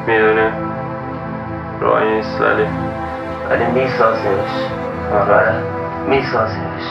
میدونیم راهی نیست ولی میسازیمش. آره میسازیمش.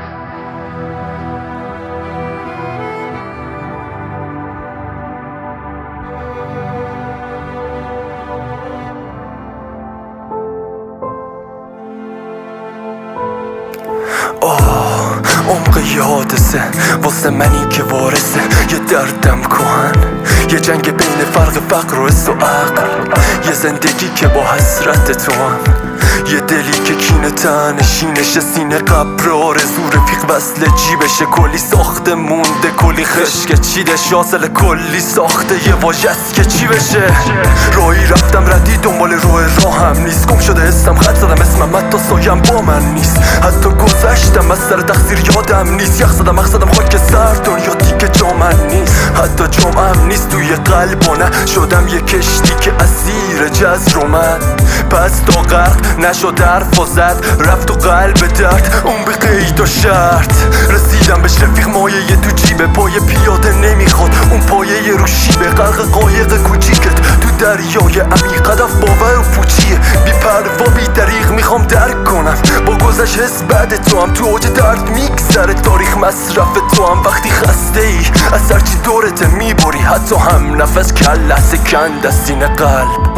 عمق یه حادثه واسه منی که وارثه یه دردم کهن، یه جنگ بین فرق فقر و حس و عقل، یه زندگی که با حسرت تو هم، یه دلی که کینه تنشینش سینه قبر آرزو رفیق وصل جیبشه، کلی ساخته مونده کلی خشک چیده حاصل کلی ساخته یه واژه‌ست که چی بشه. راهی رفتم ردی دنبال راهم نیست، گم شده حسم خط زدم اسمم حتی سایم با من نیست، حتی گذشتم از سر تقصیر یادم نیست، یخ زدم خاک سر دنیا دیگه جا من نیست، حتی جامعم نیست توی قلبانه، شدم یه کشتی که اسیر جزر من، پس تا غرق نشد حرف و زد رفت تو قلب درد اون به قید و شرط، رسیدم بهش رفیق مایه تو جیبه، پای پیاده نمیخواد اون پایه رو شیبه، غرق قایق کوچیکت تو دریای عمیق، هدف باور و پوچیه بی پروا بی دریغ، میخوام درک کنم با گذشت حس بعد تو هم تو اوج درد میگذره، تاریخ مصرف تو هم وقتی خسته ای از هرچی دورت میبری، حتی هم نفس کل لحظه کند از سینه قلب.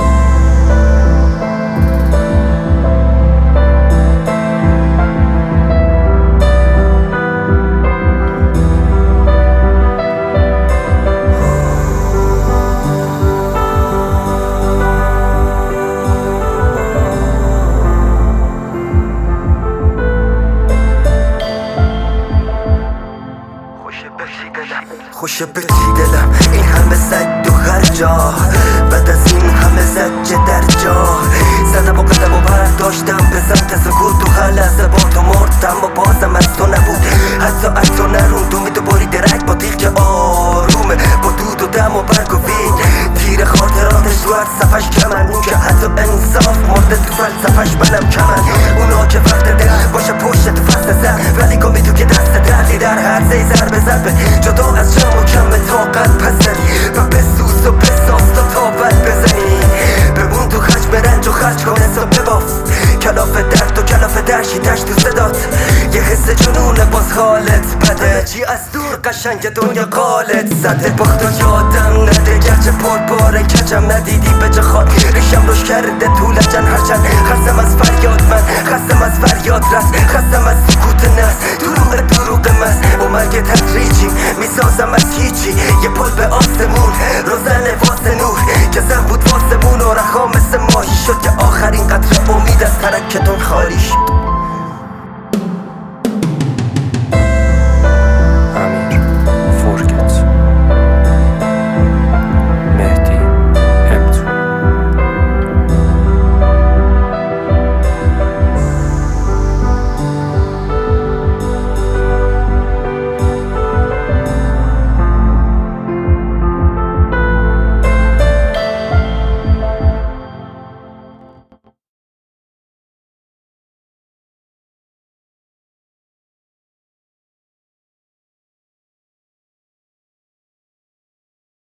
خوشه به دلم این همه سد و خرجا، بعد از این همه زجه در جا، زدم و قدم و برداشتم به سمت سکوت و خلصه با تو مردم و بازم از تو نبود، حتی از تو نروند امید و باری درک با تیغ که آرومه، با دود و دم و برگ و وید تیر خاطراتش تو هر صفحش کمن، اون که حتی انصاف مرده تو فلسفش بلم کمن، اونا که وقت دل باشه پشت تو فصل سر، ولی گمی تو که دست دردی در هر زی ضربه ضربه، جدا از جمع و کم طاقت پسری و بسوز و بساز تا تابت بزنی، بمون تو خشم رنج و خرج کن حساب بباف، کلاف درد و کلاف درشیدش تو صدات، یه حس جنونه باز حالت بده، جی از دور قشنگ دنیا قالت زده، باخت و یادم نده گرچه پرباره کچم ندیدی به جا خاک، ریشم روش کرده تو لجن هرچند، خستم از فریاد من، خستم از فریاد رس، خستم از سکوت نس، دروغ مست با مرگ تدریجی میسازم از هیچی، یه پل به آسمون روزن واسه نور،